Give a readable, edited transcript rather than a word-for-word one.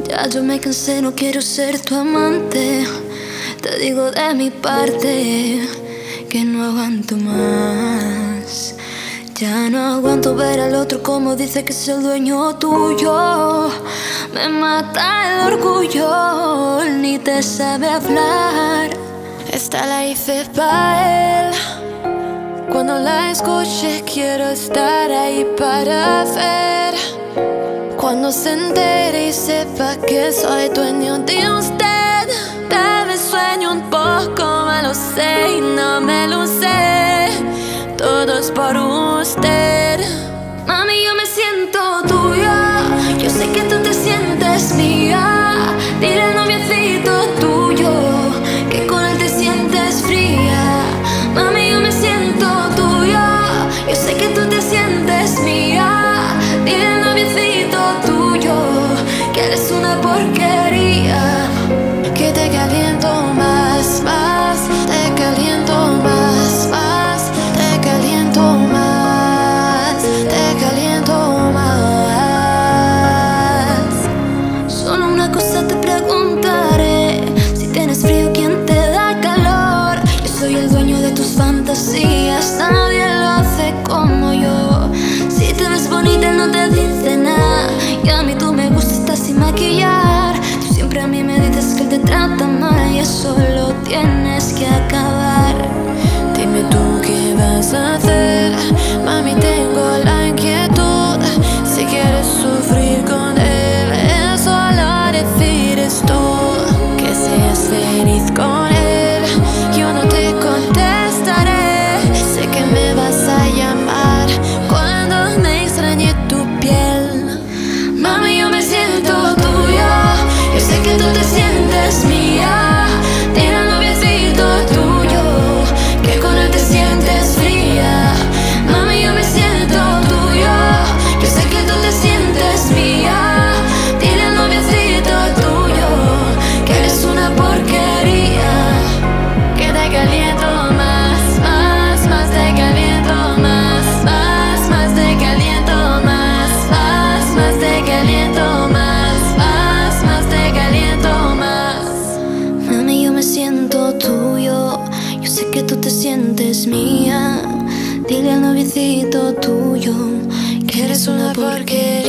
Ya yo me cansé, no quiero ser tu amante. Te digo de mi parte que no aguanto más. Ya no aguanto ver al otro como dice que es el dueño tuyo. Me mata el orgullo, él ni te sabe hablar. Esta la hice pa' él. Cuando la escuche quiero estar ahí para ver. Cuando se entere y sepa que soy dueño de usted. Tal vez sueño un poco, me lo sé y no me lo sé. Todo es por usted. Mami, yo me siento tuya. Yo sé que tú te sientes mía. Dile al noviecito tuyo que con él te sientes fría. Mami, yo me siento tuya. Yo sé que tú te sientes mía. Dile al noviecito tuyo que eres una porquería. Que te caliento más, más. Te caliento más, más. Te caliento más. Te caliento más. Solo una cosa te preguntaré: si tienes frío, ¿quién te da calor? Yo soy el dueño de tus fantasías. Nadie lo hace como yo. Si te ves bonita, no te dice nada. Y a mí tú me gustas sin maquillar. Tú siempre a mí me dices que él te trata mal y eso lo tienes que acabar. Dime tú qué vas a hacer. Mami, tengo la inquietud. Si quieres sufrir con él, es solo decir esto, que seas feliz con él. Yo no te contestaré. Sé que me vas a llamar cuando me extrañe tu piel. Mami, yo me siento tuya. Yo sé que tú te sientes mía. Dile al noviecito tuyo que con él te sientes fría. Mami, yo me siento tuya. Yo sé que tú te sientes mía. Dile al noviecito tuyo que eres una porquería. Que te caliento más, más, más. Te caliento más, más, más. Te caliento más, más, más. Te caliento más, más, más. Te caliento más. Mami, yo me siento tuyo. Yo sé que tú te sientes mía. Dile al noviecito tuyo que eres una porquería.